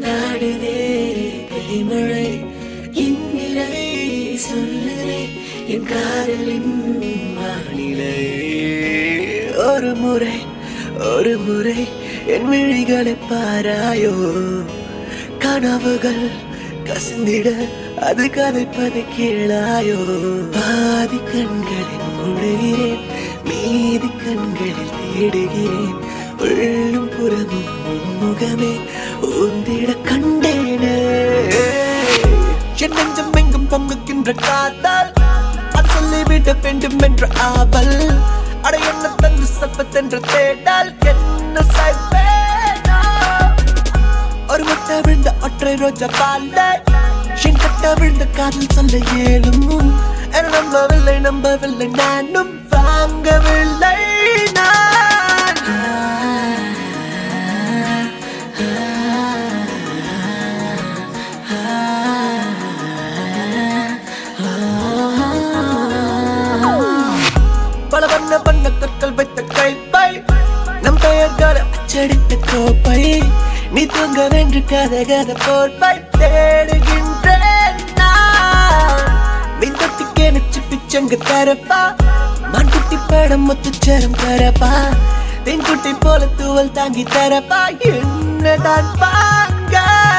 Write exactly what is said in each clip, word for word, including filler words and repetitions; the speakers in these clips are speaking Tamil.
வந்தாடுதே கைமழை இந்நிலை சொல்லுதே என் காதலின் வானிலை. ஒரு முறை ஒரு முறை என் விழிகளை பாராயோ, கனவுகள் கசிந்திட அது கதைப்பதை கேளாயோ. பாதி கண்களில் மூடுகிறேன், மீதி கண்களில் தேடுகிறேன். உள்ளும் புறமும் முன்முகமே ஊந்திட கண்டேனே. என் நெஞ்சம் எங்கும் பொங்குகின்ற காத்தால் அது சொல்லிவிட வேண்டும் என்ற ஆவல். அட என்ன தந்து சப்பத்தென்ற தேடால் என்ன சாய்ப்பேனோ. ஒரு முட்டை விழுந்த ஒற்றை ரோஜா பால்ல என் கட்ட விழுந்த காதல் சொல்ல ஏலும். நம்பவில்லை நம்பவில்லை நானும் வாங்கவில்லை நான். பல வண்ண வண்ண கற்கள் வைத்த கைப்பை, நம் பெயர்களை அச்சடித்த கோப்பை. நீ தூங்க வென்று கதை கதை போர்ப்பை தேடுகின்றேன் நான். மின்தொட்டிக்கே நச்சு பிச்சங்கு தரப்பா, மண்குட்டி படம் முத்துச்சரம் தரப்பா. தென்குட்டி போல தூவல் தாங்கி தரப்பா, என்னதான் வாங்க.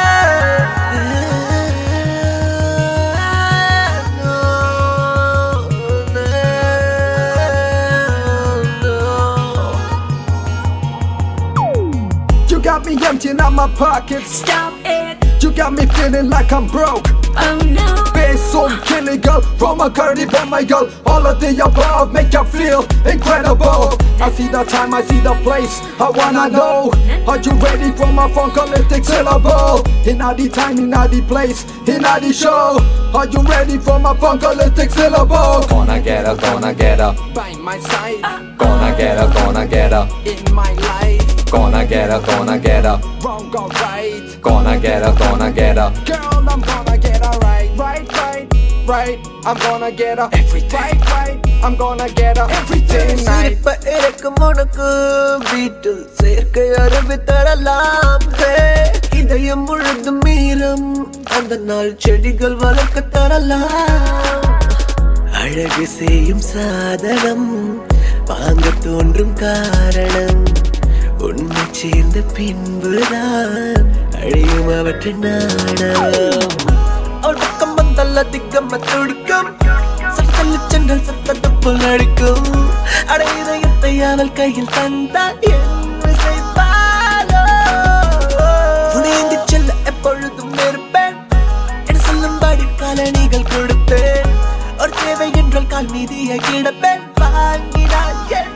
You got me emptying out my pockets. Stop it. You got me feeling like I'm broke. Oh no. Face on killing girl, from a curly for my girl. All of the above make you feel incredible. I see the time, I see the place. I wanna know, are you ready for my funkalistic syllable? In all the time, in all the place, in all the show. Are you ready for my funkalistic syllable? Gonna get her, gonna get her. By my side, Gonna get her, gonna get her. in my life. Gonna get her, gonna get her. Wrong or right? Gonna get her, gonna get her. Girl, I'm gonna get her right, right, right, right. I'm gonna get her Everything. right, right. I'm gonna get her everything night. சிரிப்ப இருக்கும் உனக்கு வீட்டில் சேர்க்கை அறிவி தரலாம். இதயம் முழுதும் மீறும் அந்த நாள் செடிகள் வளர்க்க தரலாம். அழகு செய்யும் சாதனம் வாங்க தோன்றும் காரணம் உன்னை சேர்ந்த பின்புதான் அழியும் அவற்றின் நாணம். அவள் பக்கம் வந்தால் அதிகமா துடிக்கும், சத்தல்லு சென்றால் சத்தத்தை போல் அடிக்கும். அட இதயத்தை அவள் கையில் தந்தால் என்ன செய்வாளோ. புனிந்து செல்ல எப்பொழுதும் இருப்பேன், என சொல்லும்படி காலணிகள் கொடுப்பேன். ஒரு தேவை என்றால் கால் மீதியை கிடப்பேன், வாங்கினாள் என்ன.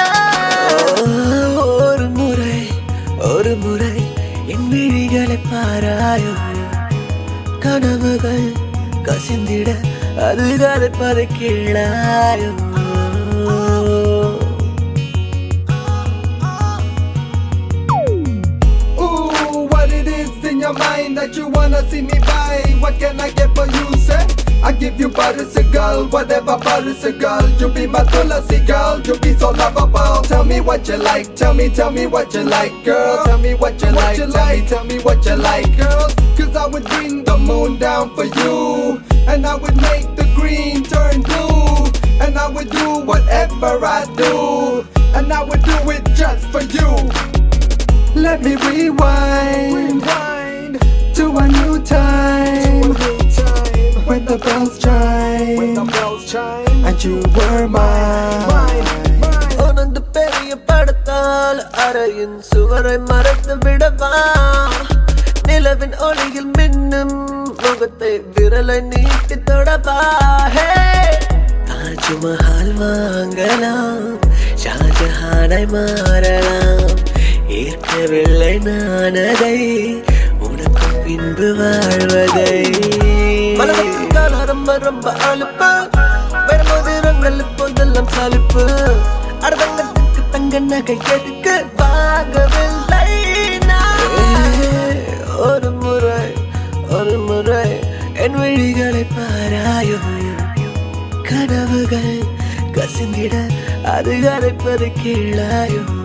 ஒரு முறை ஒரு முறை என் விழிகளை பாராயோ, கனவுகள் கசிந்திட அது கதைப்பதை கேளாயோ. Ooh, what it is in your mind that you wanna see me buy? What can I get for you, say? I give you butters a girl, whatever butters a girl. You be my Tulasi girl, you be so lovable. Tell me what you like, tell me, tell me what you like, girl. Tell me what you like, tell me, tell me what you like, girl. Cause I would bring the moon down for you, and I would make the green turn blue, and I would do whatever I do, and I would do it just for you. Let me rewind, rewind to a new time, to a new time. When the bells chime, when the bells chime, and you were mine, mine, mine. உனது பெரிய படத்தால் அறையின் சுவரை மறைத்து விடவா. நிலவின் ஒளியில் மின்னும் முகத்தை விரலை நீட்டி தொடவா. தாஜ்மஹால் வாங்கலாம், ஷாஜஹானை மாறலாம். ஏற்கவில்லை நான் அதை, உனக்கு பின்பு வாழ்வதை. மனதின் கால ரொம்ப ரொம்ப அலுப்பு, வரும்போது ரங்கள் இப்போதெல்லாம் சலிப்பு. அடதங்கத்துக்கு தங்க நகை எதுக்கு வாங்கவில்லை நான். ஒரு முறை ஒரு முறை என் விழிகளை பாராயோ, கனவுகள் கசிந்திட அது கரைப்பது கேளாயோ.